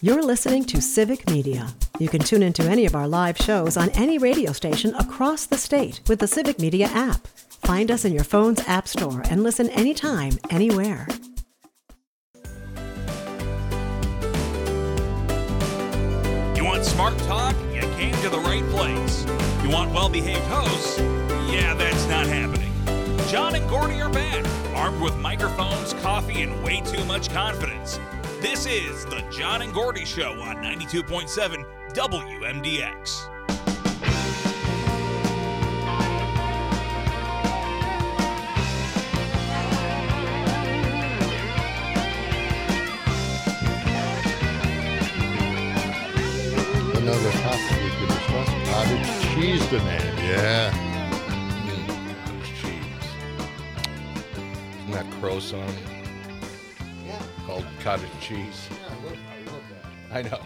You're listening to Civic Media. You can tune into any of our live shows on any radio station across the state with the Civic Media app. Find us in your phone's app store and listen anytime, anywhere. You want smart talk? You came to the right place. You want well-behaved hosts? Yeah, that's not happening. John and Gordy are back, armed with microphones, coffee, and way too much confidence. This is the John and Gordy Show on 92.7 WMDX. Another topic we could discuss, cottage cheese demand. Yeah. Cottage cheese. Isn't that Crow song? Yeah. Called Cottage Cheese. Yeah, I love that. I know.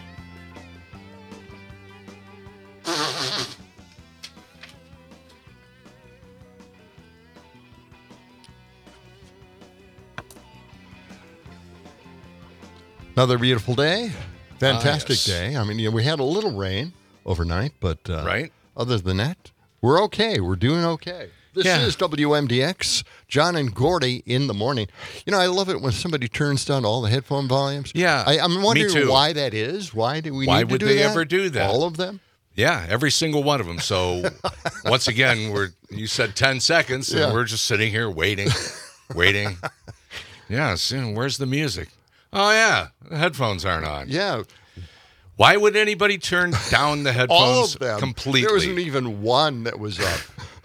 Another beautiful day. Fantastic yes. day. I mean, we had a little rain overnight, but Right? other than that, we're okay. We're doing okay. This Yeah. is WMDX, John and Gordy in the morning. You know, I love it when somebody turns down all the headphone volumes. Yeah, I'm wondering me too. why that is. Why do we Why need to would do they that? ever do that? All of them? Yeah, every single one of them. So once again, you said 10 seconds, and Yeah. we're just sitting here waiting. Yeah, so where's the music? Oh, yeah, the headphones aren't on. Yeah. Why would anybody turn down the headphones All of them. completely? There wasn't even one that was up.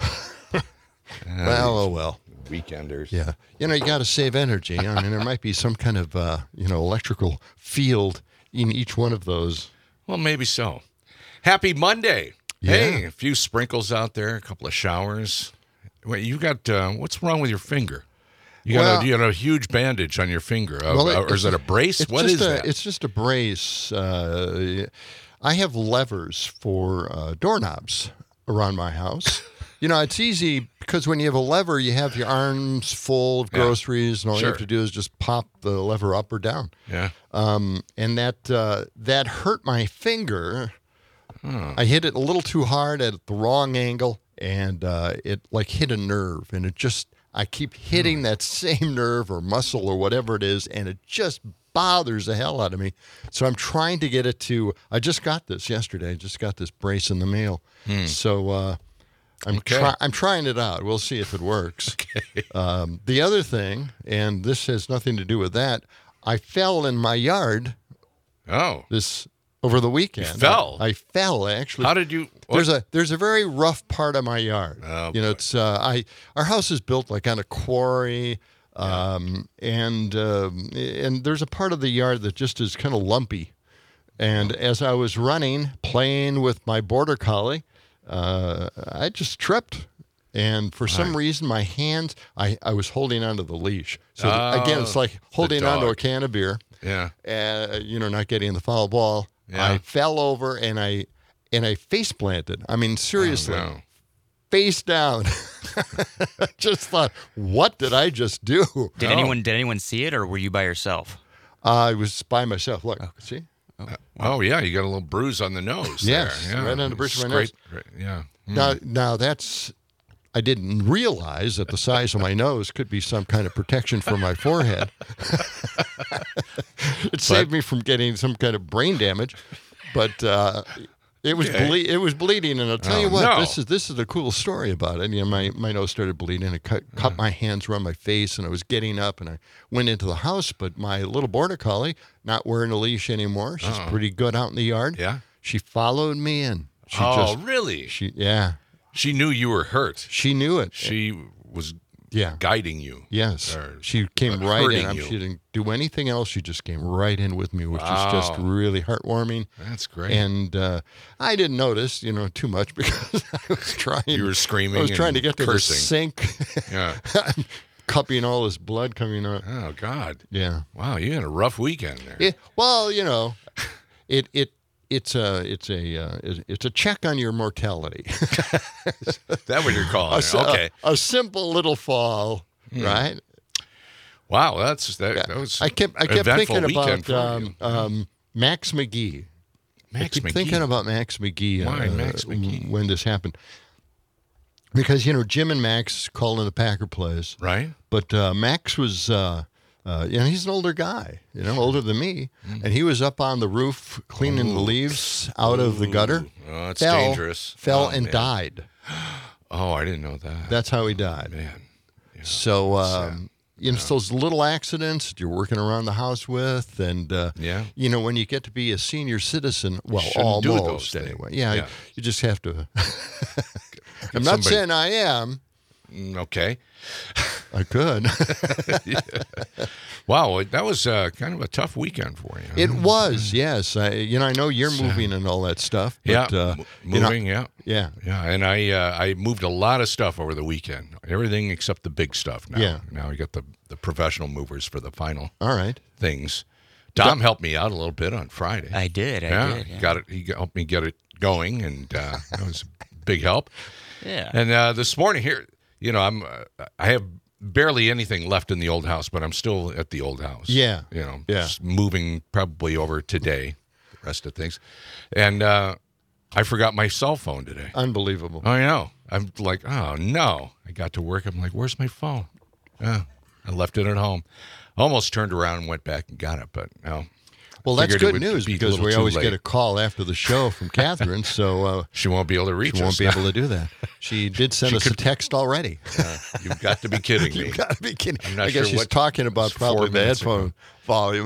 Well, oh well. Weekenders. Yeah. You know, you got to save energy. I mean, there might be some kind of, electrical field in each one of those. Well, maybe so. Happy Monday. Yeah. Hey, a few sprinkles out there, a couple of showers. Wait, you got, what's wrong with your finger? You got a huge bandage on your finger. Or is it a brace? What is that? It's just a brace. I have levers for doorknobs around my house. You know, it's easy because when you have a lever, you have your arms full of groceries, and all you have to do is just pop the lever up or down. Yeah. And that hurt my finger. I hit it a little too hard at the wrong angle, and it like hit a nerve, and I keep hitting that same nerve or muscle or whatever it is, and it just bothers the hell out of me. So I'm trying to get it to. I just got this yesterday. I just got this brace in the mail. So I'm trying it out. We'll see if it works. Okay. The other thing, and this has nothing to do with that, I fell in my yard. Oh. Over the weekend. You fell? I fell, actually. How did you? There's a very rough part of my yard. Oh, you know, boy. it's our house is built like on a quarry, and there's a part of the yard that just is kind of lumpy. And as I was playing with my border collie, I just tripped. And for some reason, my hands, I was holding onto the leash. So again, it's like holding onto a can of beer. Yeah. Not getting the foul ball. Yeah. I fell over and I face planted. I mean, seriously, Oh, no. face down. Just thought, what did I just do? Did anyone see it, or were you by yourself? I was by myself. Look, see? Oh, yeah, you got a little bruise on the nose. Yes, there. Yeah. right on the bridge of my nose. Yeah. Now that's. I didn't realize that the size of my nose could be some kind of protection for my forehead. It saved me from getting some kind of brain damage, but it was it was bleeding. And I'll tell you what, this is a cool story about it. You know, my nose started bleeding. It cut my hands around my face, and I was getting up, and I went into the house. But my little border collie, not wearing a leash anymore, she's pretty good out in the yard. Yeah. She followed me in. Really? She knew you were hurt. She knew it. She was Yeah. guiding you. Yes. Or She came right in. hurting you. She didn't do anything else. She just came right in with me, which is just really heartwarming. That's great. And I didn't notice, too much because I was trying. You were screaming. I was trying to and get to cursing. the sink. Yeah. Cupping all this blood coming out. Oh God. Yeah. Wow, you had a rough weekend there. It's a check on your mortality. Is that what you're calling it? Okay. A simple little fall, right? Wow, that was I kept eventful thinking weekend about for you. Max McGee. I keep thinking about Max McGee. Why Max McGee? When this happened. Because, Jim and Max calling the Packer plays. Right. But Max was, he's an older guy, older than me. And he was up on the roof cleaning the leaves out of the gutter. Oh, it's dangerous. Fell and died. Oh, I didn't know that. That's how he died. Man. Yeah, so, it's those little accidents that you're working around the house with. And, when you get to be a senior citizen, well, almost anyway. Yeah, you just have to. I'm not saying I am. Okay. I could. Wow, that was kind of a tough weekend for you. It was, yes. I know you're moving and all that stuff. But, moving, Yeah. Yeah, and I moved a lot of stuff over the weekend. Everything except the big stuff now. Yeah. Now I got the professional movers for the final things. Tom helped me out a little bit on Friday. I did. Yeah. He helped me get it going, and that was a big help. Yeah. And this morning here, I have barely anything left in the old house, but I'm still at the old house. Yeah. Just moving probably over today, the rest of things. And I forgot my cell phone today. Unbelievable. I know. I'm like, oh, no. I got to work. I'm like, where's my phone? I left it at home. Almost turned around and went back and got it, but no. Well, that's good news because we always get a call after the show from Catherine, so she won't be able to reach us. She won't be able to do that. She did send us a text already. You've got to be kidding me. You've got to be kidding. I'm not I guess sure she's talking about probably the headphone volume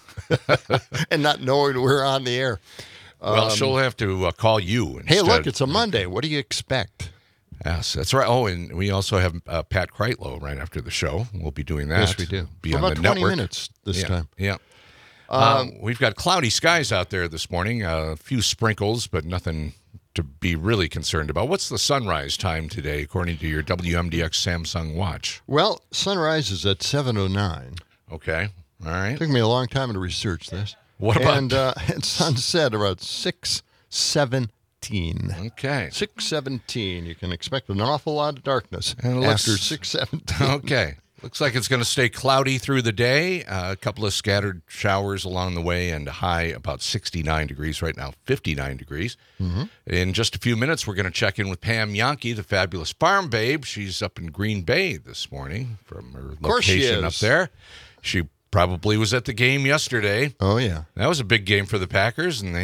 and not knowing we're on the air. Well, she'll have to call you instead. Hey, look, it's a Monday. What do you expect? Yes, that's right. Oh, and we also have Pat Kreitlow right after the show. We'll be doing that. Yes, we do. Be For on about the 20 network. minutes this time. Yeah. We've got cloudy skies out there this morning. A few sprinkles, but nothing to be really concerned about. What's the sunrise time today, according to your WMDX Samsung watch? Well, sunrise is at 7:09. Okay. All right. It took me a long time to research this. What about... And sunset about 6:17. Okay. 6:17. You can expect an awful lot of darkness after 6:17. Okay. Looks like it's going to stay cloudy through the day. A couple of scattered showers along the way, and a high about 69 degrees right now, 59 degrees. Mm-hmm. In just a few minutes, we're going to check in with Pam Yankee, the fabulous farm babe. She's up in Green Bay this morning from her location up there. She probably was at the game yesterday. Oh, yeah. That was a big game for the Packers, and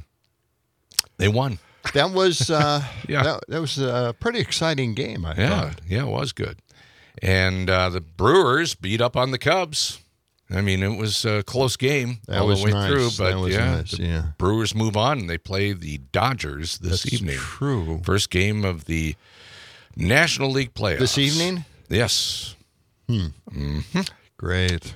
they won. That was that was a pretty exciting game, I thought. Yeah, it was good. And the Brewers beat up on the Cubs. I mean, it was a close game all the way through. But the Brewers move on, and they play the Dodgers this evening. True. First game of the National League playoffs. This evening? Yes. Mm-hmm. Great.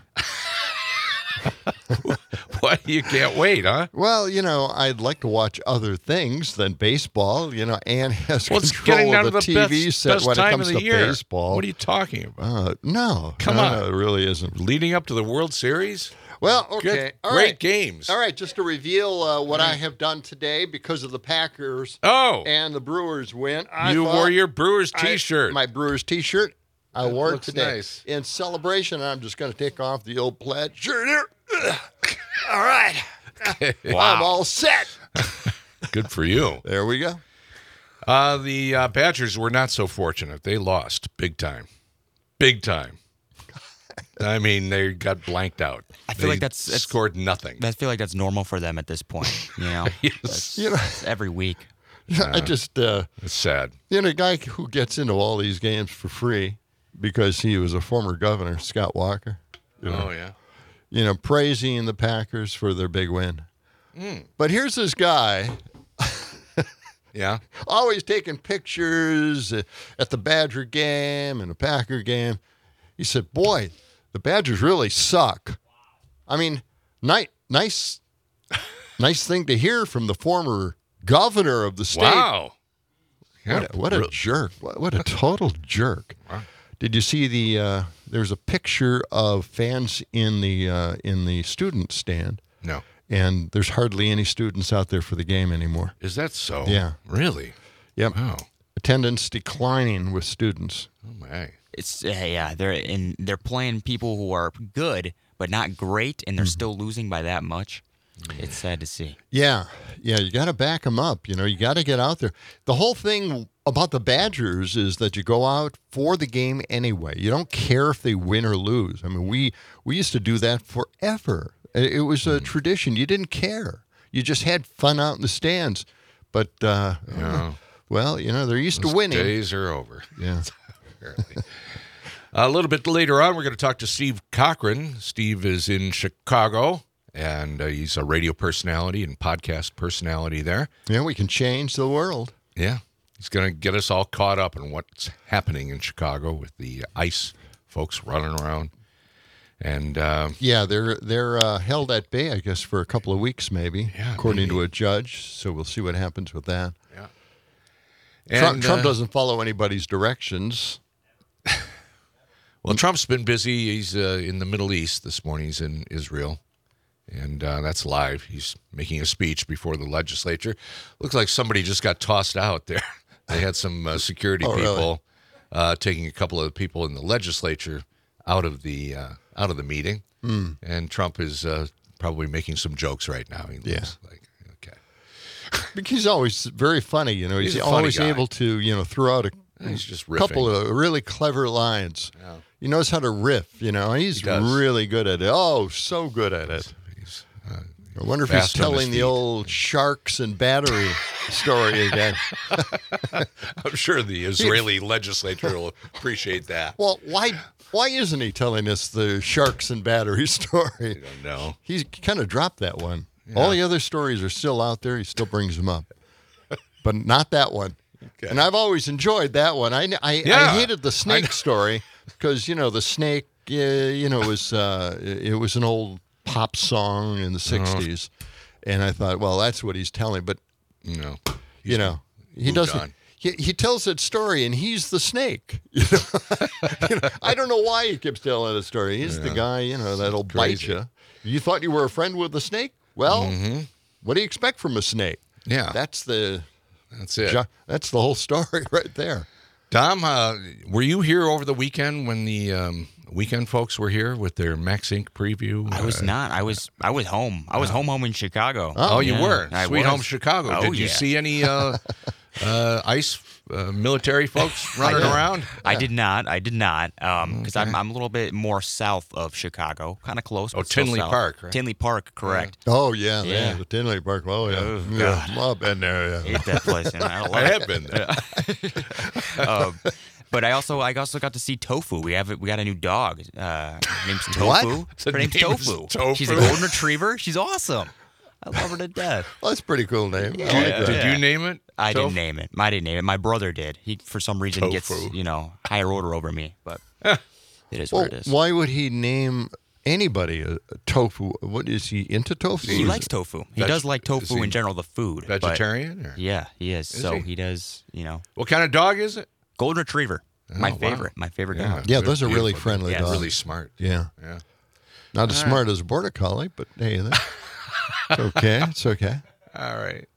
What? You can't wait, huh? Well, I'd like to watch other things than baseball. Ann has control of the TV set when it comes to baseball. What are you talking about? No. Come on. It really isn't. Leading up to the World Series? Well, okay. Great games. All right, just to reveal what I have done today because of the Packers and the Brewers win. You wore your Brewers T-shirt. My Brewers T-shirt. I wore it today. Nice. In celebration, I'm just going to take off the old plaid shirt here. All right. Wow. I'm all set. Good for you. There we go. The Badgers were not so fortunate. They lost big time. Big time. I mean, they got blanked out. I feel like that's scored nothing. I feel like that's normal for them at this point. Yes. It's every week. I just it's sad. A guy who gets into all these games for free because he was a former governor, Scott Walker. Oh yeah. Praising the Packers for their big win. But here's this guy. Yeah. Always taking pictures at the Badger game and the Packer game. He said, "Boy, the Badgers really suck." I mean, nice thing to hear from the former governor of the state. Wow. Yeah, what a jerk. What a total jerk. Wow. Did you see there's a picture of fans in the student stand? No. And there's hardly any students out there for the game anymore. Is that so? Yeah. Really? Yep. Wow. Attendance declining with students. Oh my. It's they're playing people who are good but not great, and they're still losing by that much. It's sad to see. Yeah, you got to back them up. You got to get out there. The whole thing about the Badgers is that you go out for the game anyway. You don't care if they win or lose. I mean, we used to do that forever. It was a tradition. You didn't care. You just had fun out in the stands. But, well, they're used to winning. Days are over. Yeah. A little bit later on, we're going to talk to Steve Cochran. Steve is in Chicago, and he's a radio personality and podcast personality there. Yeah, we can change the world. Yeah. He's going to get us all caught up on what's happening in Chicago with the ICE folks running around. And they're held at bay, I guess, for a couple of weeks, maybe, according to a judge. So we'll see what happens with that. Yeah. Trump doesn't follow anybody's directions. Well, Trump's been busy. He's in the Middle East this morning. He's in Israel, and that's live. He's making a speech before the legislature. Looks like somebody just got tossed out there. They had some security people taking a couple of people in the legislature out of the meeting, and Trump is probably making some jokes right now. He looks like, okay. Because he's always very funny, He's a funny always guy. able to, throw out He's just riffing. couple of really clever lines. Yeah. He knows how to riff, He's really good at it. Oh, so good at it. He's, I wonder if he's fast on his telling the feet. old sharks and battery story again. I'm sure the Israeli legislature will appreciate that. Well, why isn't he telling us the sharks and battery story? I don't know. He kind of dropped that one. All the other stories are still out there. He still brings them up, but not that one. Okay. And I've always enjoyed that one. I hated the snake story because the snake, it was an old pop song in the '60s, and I thought, well, that's what he's telling. But No. he doesn't. on. He tells that story, and he's the snake. I don't know why he keeps telling that story. He's the guy, that'll bite Crazy. you. You thought you were a friend with a snake? Well, what do you expect from a snake? Yeah. That's That's it. That's the whole story right there. Dom, were you here over the weekend when the weekend folks were here with their Max Inc. preview? I was not. I was home. I was home in Chicago. Oh, you Yeah, were? I Sweet was. Home Chicago. Oh, Did you yeah. see any ICE military folks running around? I did not. Because I'm a little bit more south of Chicago, kind of close. Oh, but still Tinley south. Park, right? Tinley Park, correct. Oh, yeah. Yeah. The Tinley Park. Oh, yeah. Oh, Yeah, I've been there, yeah. Hate that place. And I, love I it. have been there. But I also got to see Tofu. We got a new dog. Her name's Tofu. What? The Her name's name is Tofu. Tofu? She's a golden retriever. She's awesome. I love her to death. Well, that's a pretty cool name. I like Yeah. that. Did you name it? I Tofu? didn't name it. I didn't name it. My brother did. He, for some reason, gets Tofu. higher order over me. But it is Well, what it is. why would he name anybody a tofu? What is he into tofu? He likes tofu. He does like is tofu he in general, the food. but- Vegetarian? Or? yeah, he is. So he? he does. What kind of dog is it? Golden retriever. My Oh, wow. favorite. My favorite Yeah. dog. Yeah, those are really Beautiful. friendly Yeah, dogs. Really smart. Yeah. Yeah. Not as smart as a border collie, but hey, it's okay. It's okay. All right.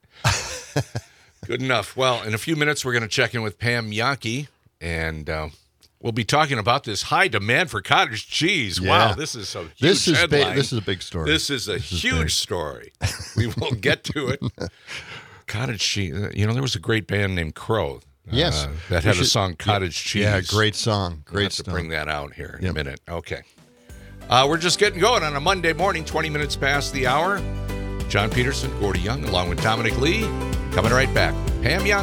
Good enough. Well, in a few minutes, we're going to check in with Pam Yankee, and we'll be talking about this high demand for cottage cheese. Yeah. Wow, this is a huge This is headline. this is a big story. This is a huge big. story. We will get to it. Cottage cheese. There was a great band named Crow. Yes. That We had a should- song, Cottage Cheese. Yeah, great song. We'll Great have to stuff. bring that out here in a Yep. minute. Okay. We're just getting going on a Monday morning, 20 minutes past the hour. John Peterson, Gordy Young, along with Dominic Lee. Coming right back. Pam Young.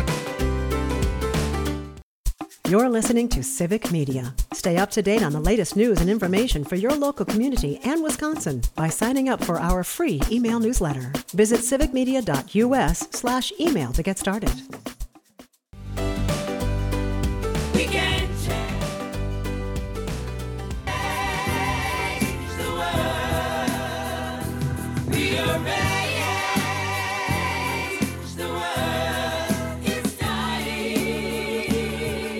You're listening to Civic Media. Stay up to date on the latest news and information for your local community and Wisconsin by signing up for our free email newsletter. Visit civicmedia.us/email to get started. We can change the world. We are raised. The world is dying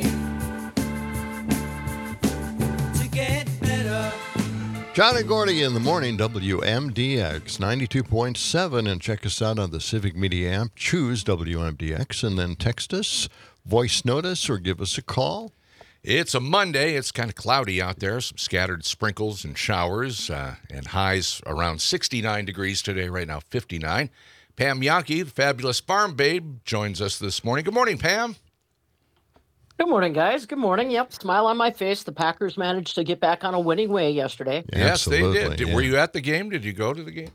to get better. John and Gordy in the morning, WMDX 92.7, and check us out on the Civic Media app. Choose WMDX and then text us, voice note us, or give us a call. It's a Monday. It's kind of cloudy out there. Some scattered sprinkles and showers, and highs around 69 degrees today. Right now, 59. Pam Yankee, the fabulous farm babe, joins us this morning. Good morning, Pam. Good morning, guys. Good morning. Yep, smile on my face. The Packers managed to get back on a winning way yesterday. Yes, they Absolutely, did. yeah. Were you at the game? Did you go to the game?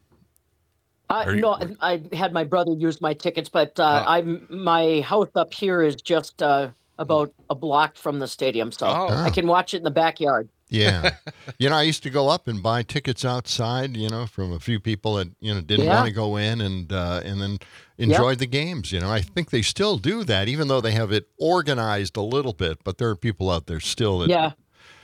No, I had my brother use my tickets, but my house up here is just about a block from the stadium, so I can watch it in the backyard. Yeah. I used to go up and buy tickets outside, from a few people that, didn't want to go in and then enjoyed the games. I think they still do that, even though they have it organized a little bit, but there are people out there still that.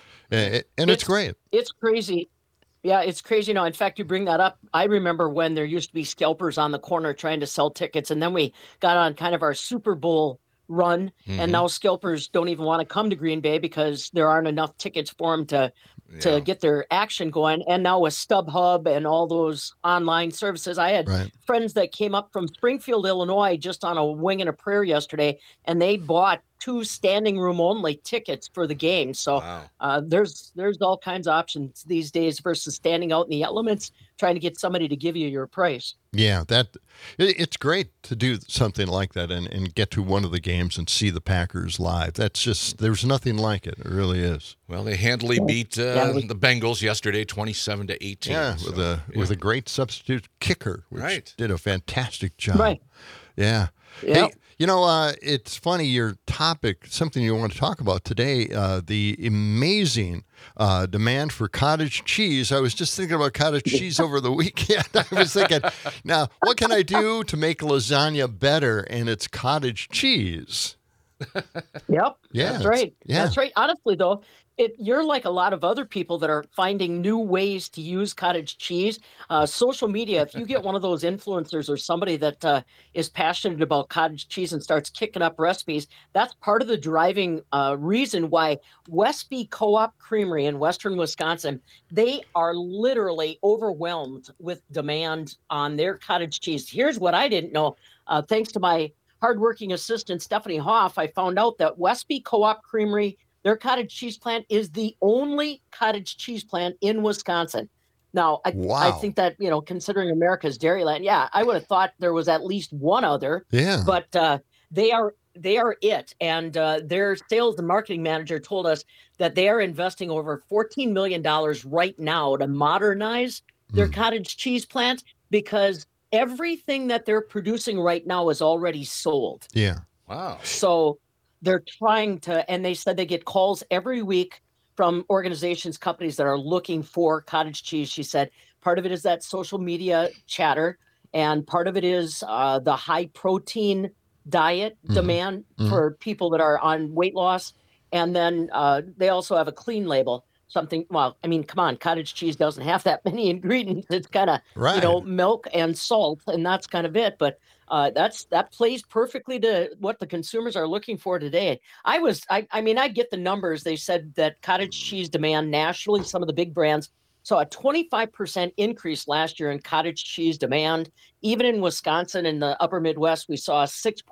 And it's great. It's crazy. Yeah, it's crazy. In fact, you bring that up. I remember when there used to be scalpers on the corner trying to sell tickets, and then we got on kind of our Super Bowl run, and now scalpers don't even want to come to Green Bay because there aren't enough tickets for them to get their action going. And now with StubHub and all those online services, I had friends that came up from Springfield, Illinois, just on a wing and a prayer yesterday, and they bought 2 standing room only tickets for the game. So there's all kinds of options these days versus standing out in the elements trying to get somebody to give you your price. Yeah, it's great to do something like that and get to one of the games and see the Packers live. That's just, there's nothing like it. It really is. Well, they handily beat the Bengals yesterday, 27-18. Yeah, with a great substitute kicker, which did a fantastic job. Right. Yeah. Yep. Hey, it's funny, your topic, something you want to talk about today, the amazing demand for cottage cheese. I was just thinking about cottage cheese over the weekend. I was thinking, now, what can I do to make lasagna better? And it's cottage cheese. Yep. Yeah, That's right. yeah. That's right. Honestly, though, you're like a lot of other people that are finding new ways to use cottage cheese. Social media, if you get one of those influencers or somebody that is passionate about cottage cheese and starts kicking up recipes, that's part of the driving reason why Westby Co-op Creamery in Western Wisconsin, they are literally overwhelmed with demand on their cottage cheese. Here's what I didn't know. Thanks to my hardworking assistant, Stephanie Hoff, I found out that Westby Co-op Creamery, their cottage cheese plant is the only cottage cheese plant in Wisconsin. Now, I think that, considering America's Dairyland, I would have thought there was at least one other. Yeah. But they are it. And their sales and marketing manager told us that they are investing over $14 million right now to modernize their cottage cheese plant because everything that they're producing right now is already sold. Yeah. Wow. So they're trying to, and they said they get calls every week from organizations, companies that are looking for cottage cheese. She said part of it is that social media chatter, and part of it is the high protein diet demand for people that are on weight loss. And then they also have a clean label. Something, well, I mean, come on, cottage cheese doesn't have that many ingredients. It's kind of, milk and salt, and that's kind of it. But that plays perfectly to what the consumers are looking for today. I get the numbers. They said that cottage cheese demand nationally, some of the big brands saw a 25% increase last year in cottage cheese demand. Even in Wisconsin and the upper Midwest, we saw a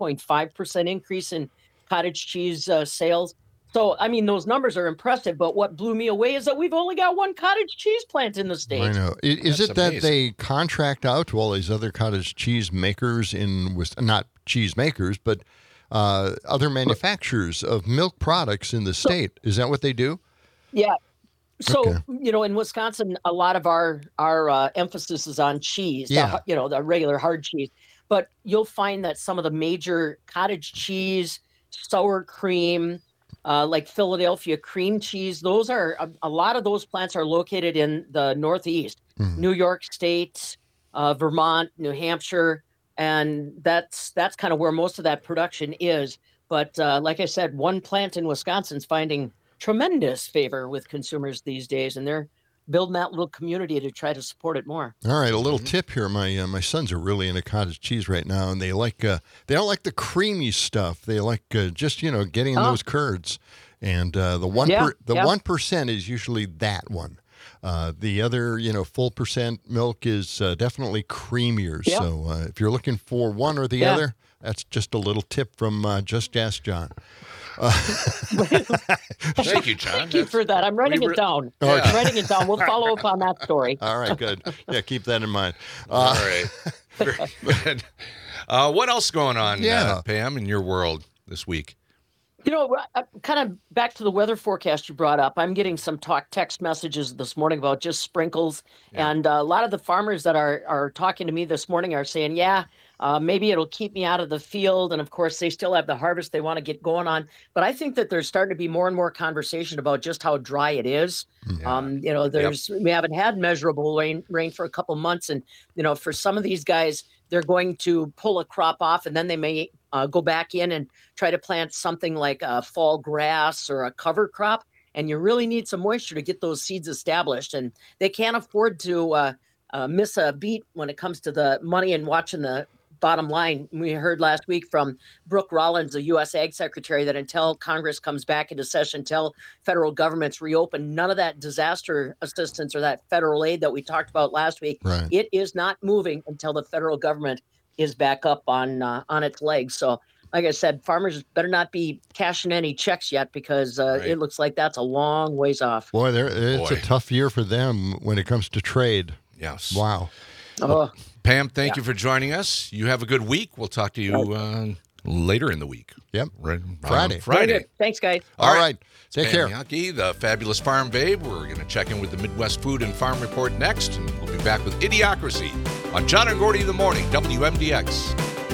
6.5% increase in cottage cheese sales. So, I mean, those numbers are impressive, but what blew me away is that we've only got one cottage cheese plant in the state. I know. Is That's it that amazing. they contract out to all these other cottage cheese makers not cheese makers, but other manufacturers of milk products in the state? Is that what they do? Yeah. So, Okay. in Wisconsin, a lot of our emphasis is on cheese, Yeah. the regular hard cheese. But you'll find that some of the major cottage cheese, sour cream, like Philadelphia cream cheese, those are a lot of those plants are located in the Northeast, New York State, Vermont, New Hampshire, and that's kind of where most of that production is. But like I said, one plant in Wisconsin's finding tremendous favor with consumers these days, and they're building that little community to try to support it more. All right, a little tip here. My sons are really into cottage cheese right now, and they don't like the creamy stuff. They like just getting those curds, and the 1% is usually that one. The other full percent milk is definitely creamier. Yeah. So if you're looking for one or the other, that's just a little tip from Just Ask John. Thank you, John. Thank you for that. I'm writing it down. Okay. I'm writing it down. We'll follow up on that story. All right, good. Yeah, keep that in mind. All right. Very good. What else going on, Yeah. Pam, in your world this week? You know, kind of back to the weather forecast you brought up. I'm getting some text messages this morning about just sprinkles, and a lot of the farmers that are talking to me this morning are saying, "Yeah, maybe it'll keep me out of the field." And of course, they still have the harvest they want to get going on. But I think that there's starting to be more and more conversation about just how dry it is. You know, we haven't had measurable rain for a couple months, and you know, for some of these guys, they're going to pull a crop off, and then they may go back in and try to plant something like a fall grass or a cover crop. And you really need some moisture to get those seeds established. And they can't afford to miss a beat when it comes to the money and watching the bottom line. We heard last week from Brooke Rollins, the U.S. Ag Secretary, that until Congress comes back into session, until federal governments reopen, none of that disaster assistance or that federal aid that we talked about last week, Right. it is not moving until the federal government is back up on its legs. So, like I said, farmers better not be cashing any checks yet, because it looks like that's a long ways off. Boy, it's a Boy. tough year for them when it comes to trade. Yes. Wow. Oh, Pam, thank you for joining us. You have a good week. We'll talk to you later in the week. Yep. Right. Friday. very good. Thanks, guys. All right. Take Pam care. Yaki, the fabulous farm babe. We're going to check in with the Midwest Food and Farm Report next, and we'll be back with Idiocracy on John and Gordy in the Morning, WMDX.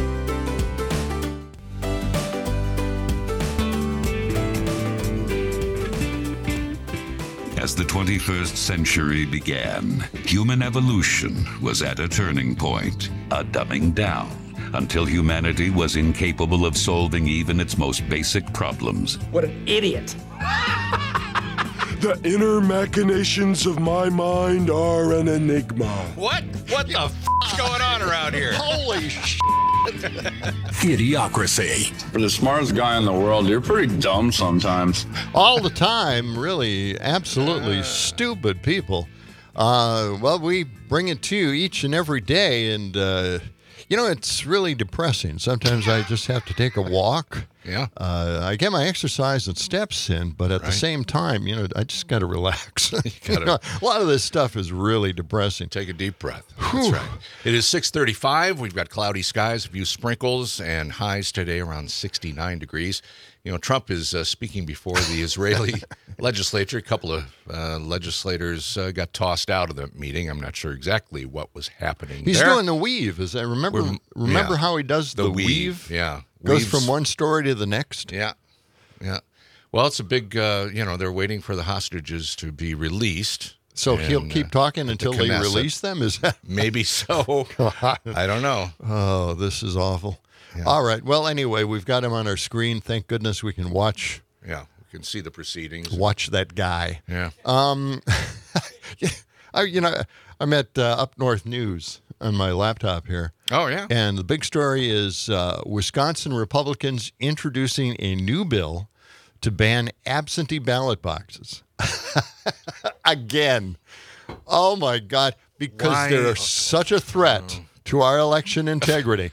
As the 21st century began, human evolution was at a turning point, a dumbing down, until humanity was incapable of solving even its most basic problems. What an idiot. The inner machinations of my mind are an enigma. What the f***'s going on around here? Holy sh! Idiocracy. For the smartest guy in the world, you're pretty dumb sometimes. All the time, really, absolutely stupid people. Well, we bring it to you each and every day, and you know, it's really depressing. Sometimes I just have to take a walk. Yeah. I get my exercise and steps in, but at the same time, you know, I just got to relax. You know, a lot of this stuff is really depressing. Take a deep breath. That's right. It is 6:35. We've got cloudy skies, a few sprinkles, and highs today around 69 degrees. You know, Trump is speaking before the Israeli legislature. A couple of legislators got tossed out of the meeting. I'm not sure exactly what was happening. He's there. doing the weave. Is that remember how he does the weave? Yeah. Goes Weaves. from one story to the next. Yeah. Well, it's a big, you know, they're waiting for the hostages to be released. So he'll And, keep talking at the until they Knesset. release them? Is that? Maybe so. I don't know. Oh, this is awful. Yeah. All right. Well, anyway, we've got him on our screen. Thank goodness we can watch Yeah, we can see the proceedings. that guy. Yeah. I'm at Up North News on my laptop here. Oh, yeah. And the big story is Wisconsin Republicans introducing a new bill to ban absentee ballot boxes. Again. Oh, my God. Because Why? they're such a threat to our election integrity.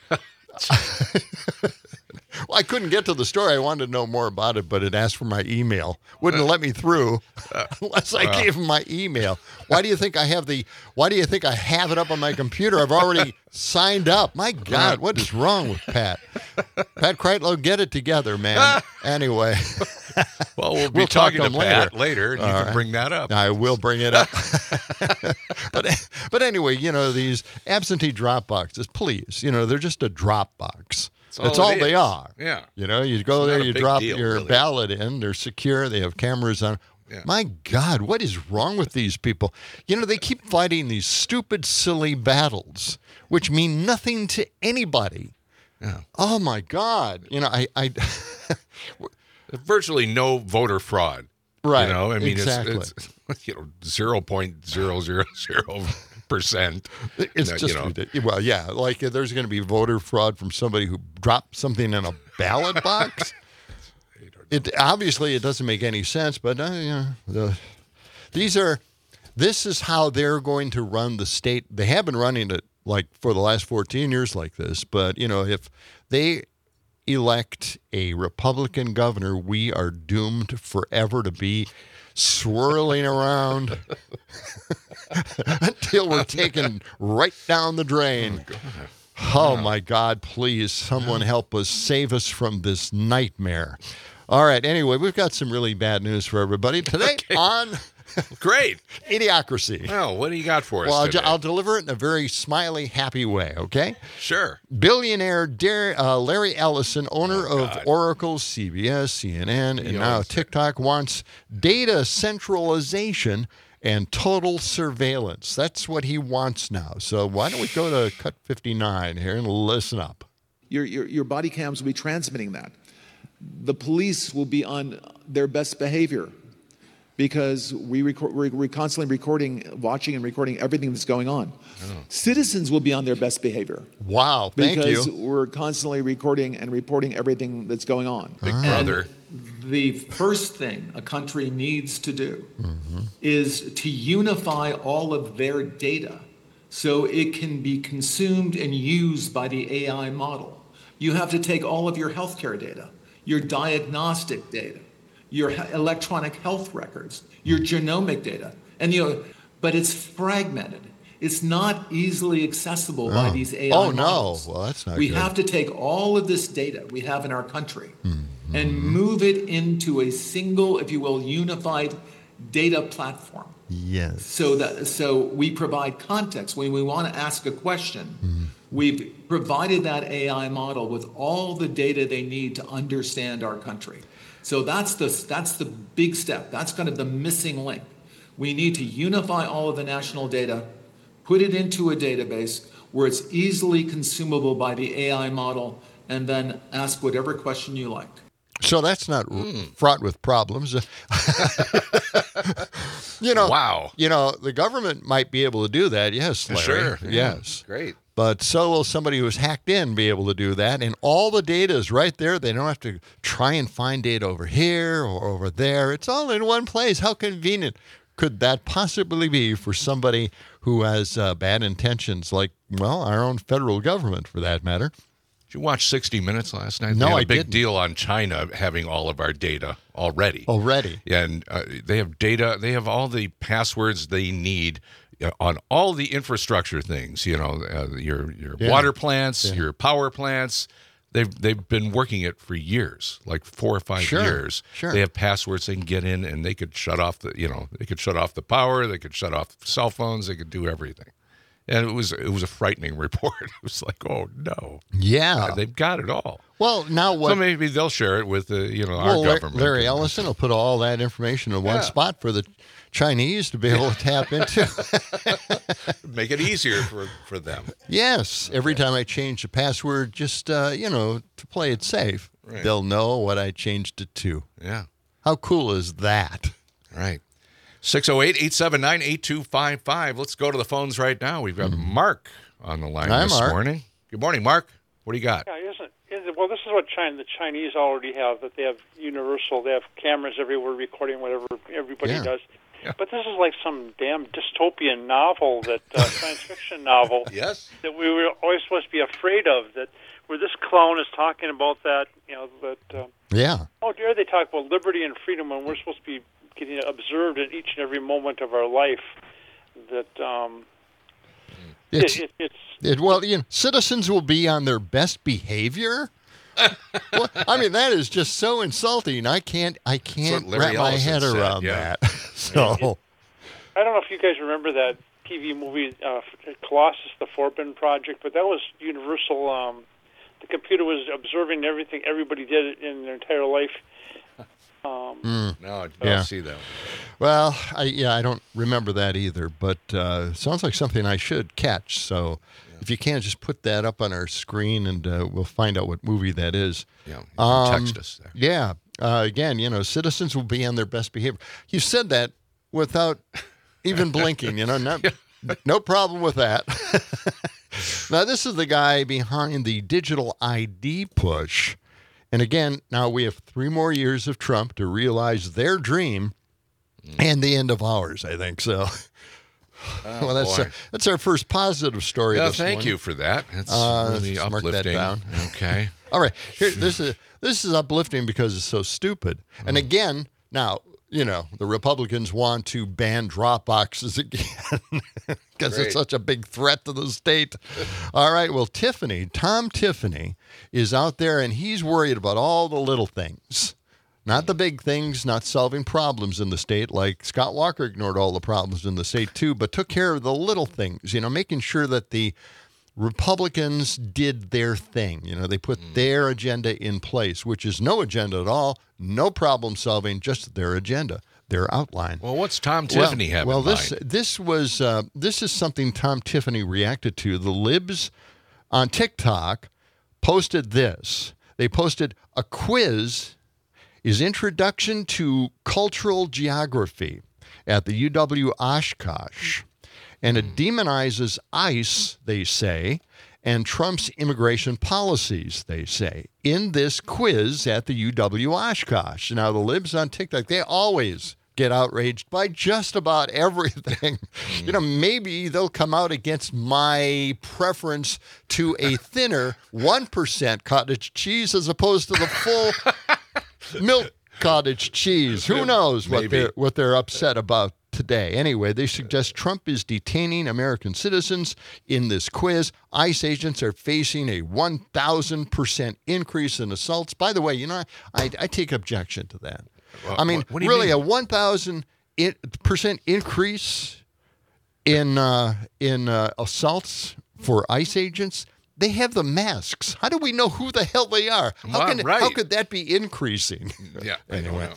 Well, I couldn't get to the story. I wanted to know more about it, but it asked for my email. Wouldn't let me through unless I gave him my email. Why do you think I have it up on my computer? I've already signed up. My God, what is wrong with Pat? Pat Kreitlow, get it together, man. Anyway. Well, we'll be We'll talk talking to to him Pat later, and you All can right. bring that up. I will bring it up. But anyway, you know, these absentee drop boxes, please, you know, they're just a drop box. That's all they are. Yeah. You know, you go It's there, not a you big drop deal, your really. ballot in, they're secure, they have cameras on. Yeah. My God, what is wrong with these people? You know, they keep fighting these stupid, silly battles, which mean nothing to anybody. Yeah. Oh, my God. You know, I Virtually no voter fraud. Right, You know, I mean, exactly. it's 0.000%. It's No, just you know. ridiculous. Well, yeah, like there's going to be voter fraud from somebody who dropped something in a ballot box. Obviously it doesn't make any sense, but this is how they're going to run the state. They have been running it like for the last 14 years like this, but you know, if elect a Republican governor, we are doomed forever to be swirling around until we're taken right down the drain. Oh, my God, please, someone help us, save us from this nightmare. All right, anyway, we've got some really bad news for everybody today on Great. Idiocracy. Well, what do you got for us Well, today? I'll deliver it in a very smiley, happy way, okay? Sure. Billionaire Larry Ellison, owner of Oracle, CBS, CNN, and now TikTok, wants data centralization and total surveillance. That's what he wants now. So why don't we go to Cut 59 here and listen up. Your body cams will be transmitting that. The police will be on their best behavior because we're constantly watching and recording everything that's going on. Citizens will be on their best behavior. Wow, thank you. Because we're constantly recording and reporting everything that's going on. Big brother. The first thing a country needs to do is to unify all of their data so it can be consumed and used by the AI model. You have to take all of your healthcare data, your diagnostic data, your electronic health records, your genomic data, and but it's fragmented. It's not easily accessible by these AI models. Well, that's not We good. have to take all of this data we have in our country and move it into a single, if you will, unified data platform. Yes. So we provide context. When we want to ask a question, we've provided that AI model with all the data they need to understand our country. So that's the big step. That's kind of the missing link. We need to unify all of the national data, put it into a database where it's easily consumable by the AI model, and then ask whatever question you like. So that's not fraught with problems. Wow. The government might be able to do that. Yes, Larry. Sure. Yes. Great. But so will somebody who's hacked in be able to do that. And all the data is right there. They don't have to try and find data over here or over there. It's all in one place. How convenient could that possibly be for somebody who has bad intentions, like, well, our own federal government, for that matter? Did you watch 60 Minutes last night? No, they had I a big didn't. deal on China having all of our data already. And they have data. They have all the passwords they need on all the infrastructure things. Your water plants, your power plants. They've been working it for years, like 4 or 5 years. Sure. They have passwords they can get in, and they could shut off they could shut off the power. They could shut off cell phones. They could do everything. And it was a frightening report. It was like, oh no, Yeah. they've got it all. Well, now what? So maybe they'll share it with our Well, government. Larry Ellison will put all that information in one spot for the Chinese to be able to tap into. Make it easier for them. Yes. Every time I change the password, just, to play it safe, they'll know what I changed it to. Yeah. How cool is that? Right. 608-879-8255. Let's go to the phones right now. We've got Mark on the line Hi, this Mark. morning. Good morning, Mark. What do you got? Yeah, well, this is what the Chinese already have, that they have universal, they have cameras everywhere recording whatever everybody does. Yeah. But this is like some damn dystopian novel, that science fiction novel Yes. that we were always supposed to be afraid of, that where this clown is talking about that, Yeah. how dare they talk about liberty and freedom when we're supposed to be getting observed in each and every moment of our life. That citizens will be on their best behavior. Well, I mean, that is just so insulting. I can't Larry wrap my Ellison head said, around yeah. that. So, I don't know if you guys remember that TV movie, Colossus, the Forbidden Project, but that was universal. The computer was observing everything everybody did in their entire life. No, I don't see that. well, I don't remember that either, but sounds like something I should catch. So, if you can, just put that up on our screen, and we'll find out what movie that is. Yeah, you can text us there. Yeah. Again, citizens will be on their best behavior. You said that without even blinking, no problem with that. Now, this is the guy behind the digital ID push. And again, now we have 3 more years of Trump to realize their dream and the end of ours, I think. So, Well, that's our first positive story. Yeah, this thank morning. you for that. It's really mark uplifting. that down. Okay. All right. Here, this is uplifting because it's so stupid. And again, now, the Republicans want to ban drop boxes again because it's such a big threat to the state. All right. Well, Tom Tiffany is out there and he's worried about all the little things. Not the big things, not solving problems in the state, like Scott Walker ignored all the problems in the state too, but took care of the little things, making sure that the Republicans did their thing. They put their agenda in place, which is no agenda at all, no problem solving, just their agenda, their outline. Well, what's Tom Tiffany have in mind? This is something Tom Tiffany reacted to. The libs on TikTok posted this. They posted a quiz. Is Introduction to Cultural Geography at the UW Oshkosh. And it demonizes ICE, they say, and Trump's immigration policies, they say, in this quiz at the UW Oshkosh. Now, the libs on TikTok, they always get outraged by just about everything. Maybe they'll come out against my preference to a thinner 1% cottage cheese as opposed to the full milk cottage cheese. Who knows what they're upset about today. Anyway, they suggest Trump is detaining American citizens in this quiz. ICE agents are facing a 1,000% increase in assaults. By the way, I take objection to that. I mean, what do you really, mean? a 1,000% increase in assaults for ICE agents. They have the masks. How do we know who the hell they are? How could that be increasing? Yeah. Anyway,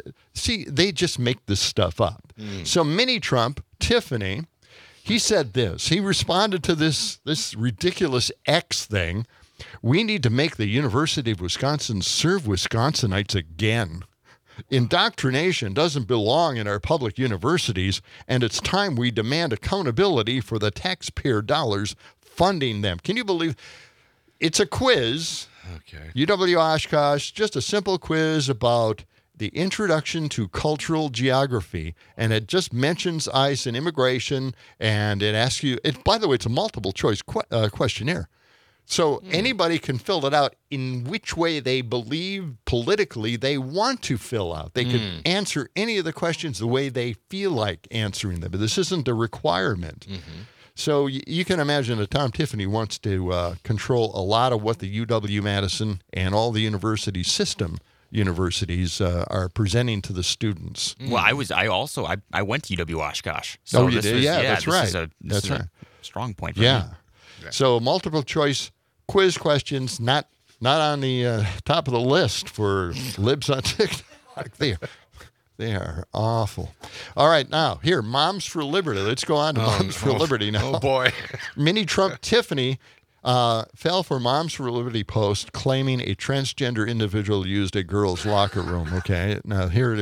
they just make this stuff up. So mini Trump, Tiffany, he said this. He responded to this ridiculous X thing. We need to make the University of Wisconsin serve Wisconsinites again. Indoctrination doesn't belong in our public universities, and it's time we demand accountability for the taxpayer dollars funding them. Can you believe it's a quiz? Okay. UW Oshkosh, just a simple quiz about the Introduction to Cultural Geography, and it just mentions ICE and immigration, and it asks you. By the way, it's a multiple choice questionnaire, so anybody can fill it out in which way they believe politically they want to fill out. They can answer any of the questions the way they feel like answering them, but this isn't a requirement. So you can imagine that Tom Tiffany wants to control a lot of what the UW-Madison and all the university system universities are presenting to the students. Well, I went to UW Oshkosh. So you did? That's right. This is a strong point for me. Yeah. So multiple choice quiz questions, not on the top of the list for libs on TikTok. They are awful. All right, now, here, Moms for Liberty. Let's go on to Moms for Liberty now. Oh, boy. Mini Trump Tiffany fell for Moms for Liberty post claiming a transgender individual used a girl's locker room. Okay, now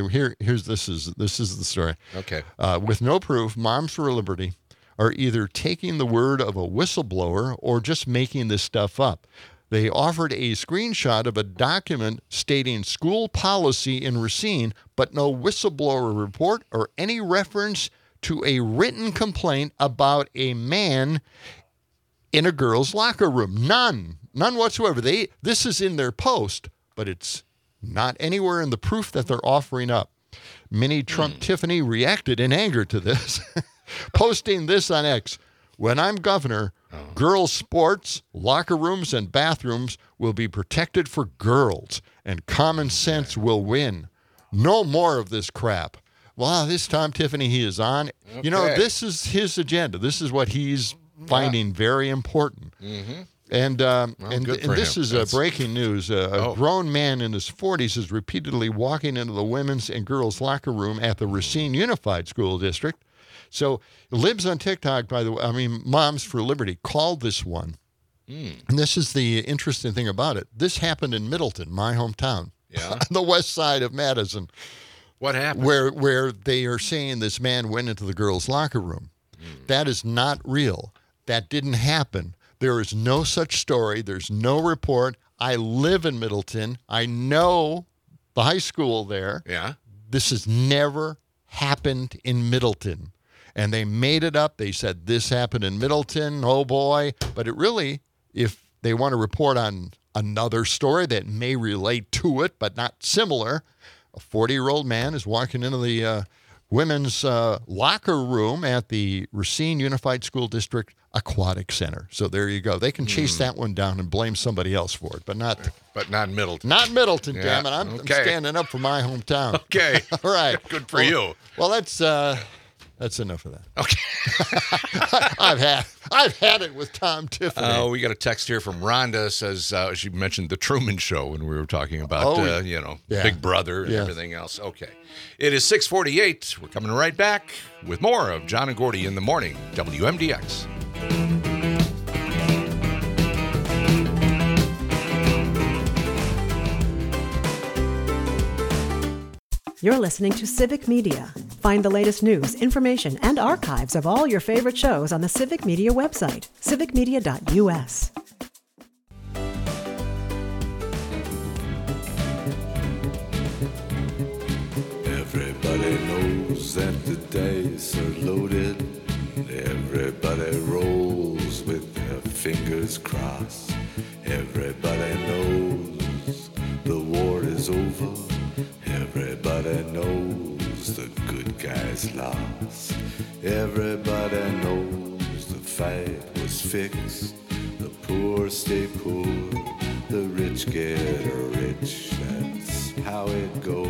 this is the story. Okay. With no proof, Moms for Liberty are either taking the word of a whistleblower or just making this stuff up. They offered a screenshot of a document stating school policy in Racine, but no whistleblower report or any reference to a written complaint about a man in a girl's locker room. None whatsoever. This is in their post, but it's not anywhere in the proof that they're offering up. Mini Trump Tiffany reacted in anger to this, posting this on X. When I'm governor, girls' sports, locker rooms, and bathrooms will be protected for girls, and common sense will win. No more of this crap. Well, this Tom Tiffany he is on. Okay. This is his agenda. This is what he's finding very important. Mm-hmm. And this him. is breaking news. A grown man in his 40s is repeatedly walking into the women's and girls' locker room at the Racine Unified School District. So libs on TikTok, by the way, Moms for Liberty called this one. And this is the interesting thing about it. This happened in Middleton, my hometown, on the west side of Madison. What happened? Where they are saying this man went into the girls' locker room. That is not real. That didn't happen. There is no such story. There's no report. I live in Middleton. I know the high school there. Yeah. This has never happened in Middleton. and they made it up. They said this happened in Middleton. Oh, boy. But it really, if they want to report on another story that may relate to it but not similar, a 40-year-old man is walking into the women's locker room at the Racine Unified School District Aquatic Center. So there you go. They can chase that one down and blame somebody else for it, but not Middleton. Not Middleton, Yeah, damn it. I'm standing up for my hometown. Okay. All right. Good for you. Well, that's enough of that. Okay. I've had it with Tom Tiffany. We got a text here from Rhonda. Says she mentioned the Truman Show when we were talking about Big Brother and everything else. Okay, it is 6:48. We're coming right back with more of John and Gordy in the morning. WMDX. You're listening to Civic Media. Find the latest news, information, and archives of all your favorite shows on the Civic Media website, civicmedia.us. Everybody knows that the dice are loaded. Everybody rolls with their fingers crossed. Everybody knows the war is over. Everybody knows the good guys lost. Everybody knows the fight was fixed. The poor stay poor, the rich get rich. That's how it goes.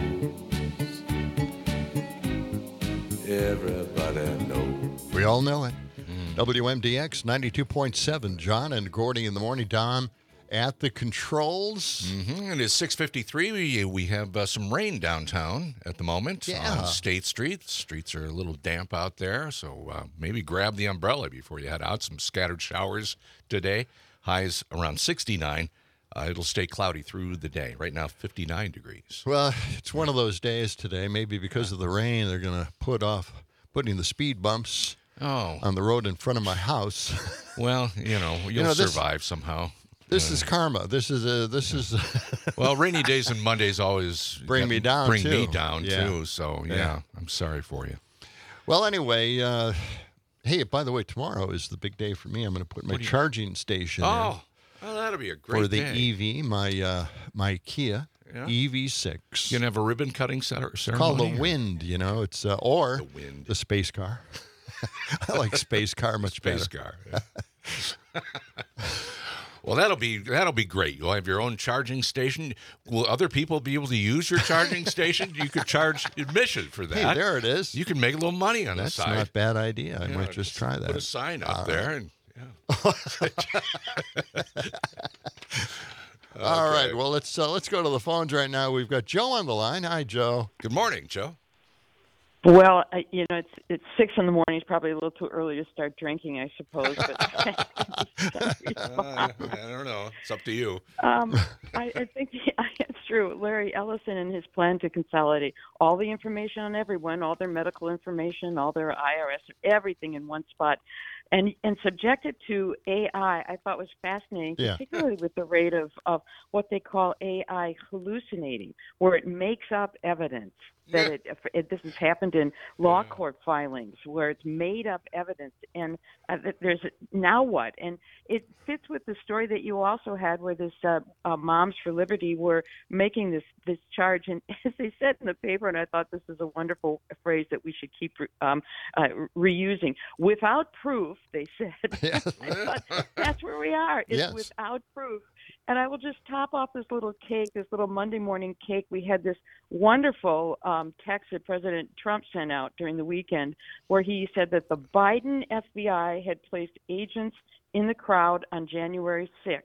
Everybody knows. We all know it. WMDX 92.7. John and Gordy in the morning. Dom at the controls. It is 6:53. We have some rain downtown at the moment on State Street. The streets are a little damp out there, so maybe grab the umbrella before you head out. Some scattered showers today. Highs around 69. It'll stay cloudy through the day. Right now, 59 degrees. Well, it's one of those days today. Maybe because of the rain, they're going to put off putting the speed bumps on the road in front of my house. Well, you'll survive somehow. This is karma. This is. Well, rainy days and Mondays always bring me down. Too. So I'm sorry for you. Well, anyway, hey, by the way, tomorrow is the big day for me. I'm going to put my charging station in. Oh, that'll be a great for the day. EV, my Kia EV6. You gonna have a ribbon cutting ceremony? It's called the Wind. It's or the space car. I like space car much better. Space car. Yeah. Well, that'll be great. You'll have your own charging station. Will other people be able to use your charging station? You could charge admission for that. Hey, there it is. You can make a little money on the side. That's not a bad idea. I might just try that. Put a sign up there. And, All right. Well, let's go to the phones right now. We've got Joe on the line. Hi, Joe. Good morning, Joe. Well, it's 6 in the morning. It's probably a little too early to start drinking, I suppose. But I don't know. It's up to you. I think it's true. Larry Ellison and his plan to consolidate all the information on everyone, all their medical information, all their IRS, everything in one spot, and subject it to AI, I thought was fascinating, particularly with the rate of what they call AI hallucinating, where it makes up evidence. That this has happened in law court filings where it's made up evidence, and there's now what? And it fits with the story that you also had where this Moms for Liberty were making this charge, and as they said in the paper, and I thought this is a wonderful phrase that we should keep reusing. Without proof, they said. I thought, that's where we are. It's without proof. And I will just top off this little cake, this little Monday morning cake. We had this wonderful text that President Trump sent out during the weekend where he said that the Biden FBI had placed agents in the crowd on January 6th,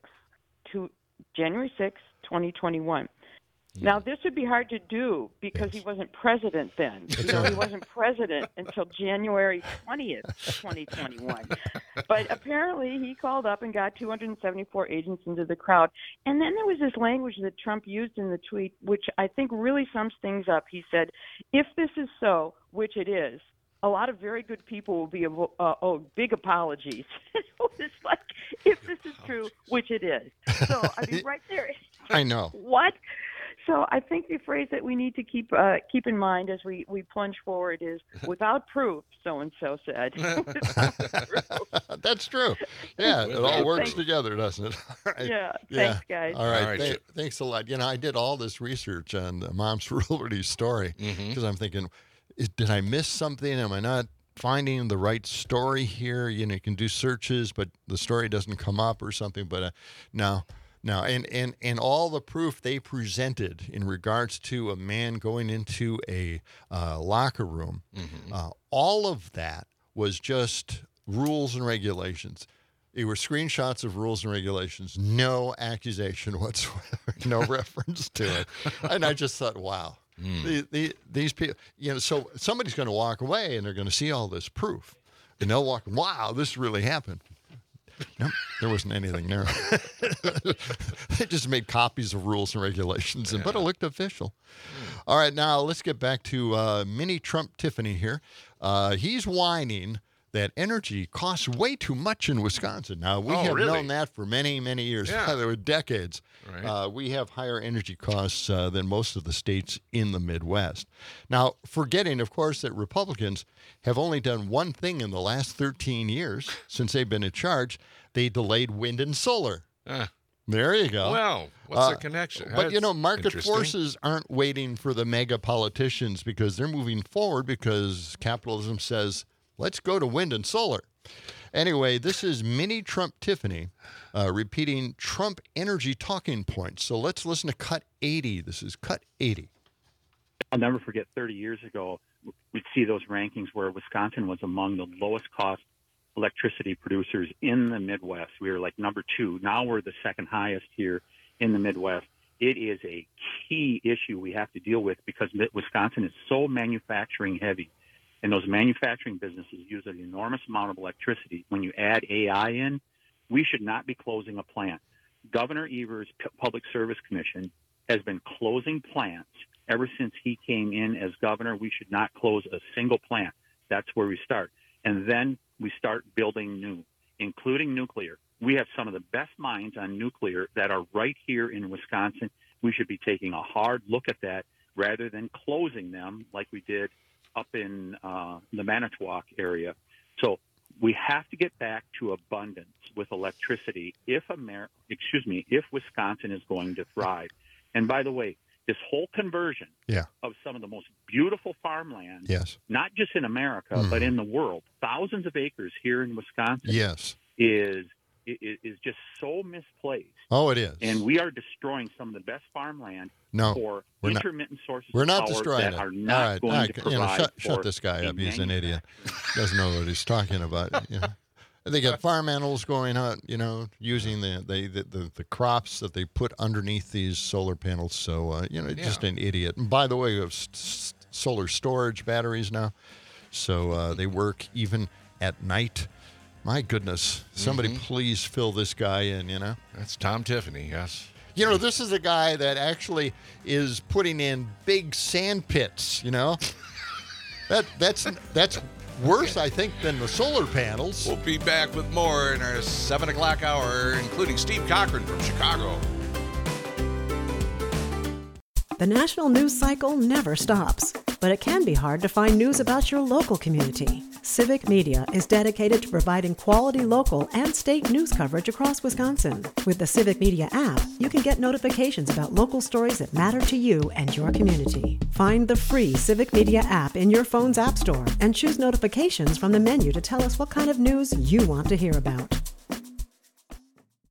2021. Now, this would be hard to do because he wasn't president then. He wasn't president until January 20th, 2021. But apparently he called up and got 274 agents into the crowd. And then there was this language that Trump used in the tweet, which I think really sums things up. He said, if this is so, which it is, a lot of very good people will be big apologies. It's like, if this is true, which it is. So, I mean, right there. I know. What? So I think the phrase that we need to keep in mind as we plunge forward is, without proof, so-and-so said. That's true. Yeah, it all works together, doesn't it? All right. Yeah, thanks, guys. All right, thanks a lot. I did all this research on the Mom's Virility story because I'm thinking, did I miss something? Am I not finding the right story here? You can do searches, but the story doesn't come up or something. But no, and all the proof they presented in regards to a man going into a locker room, all of that was just rules and regulations. They were screenshots of rules and regulations, no accusation whatsoever, no reference to it. And I just thought, wow. These people, so somebody's going to walk away and they're going to see all this proof, and they'll walk, wow, this really happened. Nope, there wasn't anything there. They just made copies of rules and regulations, but it looked official. All right, now let's get back to Mini Trump Tiffany here. He's whining that energy costs way too much in Wisconsin. Now, we have known that for many, many years. Yeah. There were decades. Right. We have higher energy costs than most of the states in the Midwest. Now, forgetting, of course, that Republicans have only done one thing in the last 13 years since they've been in charge. They delayed wind and solar. There you go. Well, what's the connection? But, market forces aren't waiting for the mega politicians because they're moving forward because capitalism says, let's go to wind and solar. Anyway, this is Mini Trump Tiffany repeating Trump energy talking points. So let's listen to Cut 80. This is Cut 80. I'll never forget 30 years ago, we'd see those rankings where Wisconsin was among the lowest cost electricity producers in the Midwest. We were like number 2. Now we're the second highest here in the Midwest. It is a key issue we have to deal with because Wisconsin is so manufacturing heavy. And those manufacturing businesses use an enormous amount of electricity. When you add AI in, we should not be closing a plant. Governor Evers' Public Service Commission has been closing plants ever since he came in as governor. We should not close a single plant. That's where we start. And then we start building new, including nuclear. We have some of the best minds on nuclear that are right here in Wisconsin. We should be taking a hard look at that rather than closing them like we did up in the Manitowoc area. So we have to get back to abundance with electricity if Wisconsin is going to thrive. And by the way, this whole conversion of some of the most beautiful farmland, not just in America, but in the world, thousands of acres here in Wisconsin, is just so misplaced. Oh, it is. And we are destroying some of the best farmland for intermittent sources we're not of power destroying that it. are not going to provide shut this guy up. He's an idiot. Doesn't know what he's talking about. They got farm animals going out, using the crops that they put underneath these solar panels. So, just an idiot. And by the way, we have solar storage batteries now. So they work even at night. My goodness. Somebody please fill this guy in, That's Tom Tiffany, yes. This is a guy that actually is putting in big sand pits, That's worse, I think, than the solar panels. We'll be back with more in our 7 o'clock hour, including Steve Cochran from Chicago. The national news cycle never stops, but it can be hard to find news about your local community. Civic Media is dedicated to providing quality local and state news coverage across Wisconsin. With the Civic Media app, you can get notifications about local stories that matter to you and your community. Find the free Civic Media app in your phone's app store and choose notifications from the menu to tell us what kind of news you want to hear about.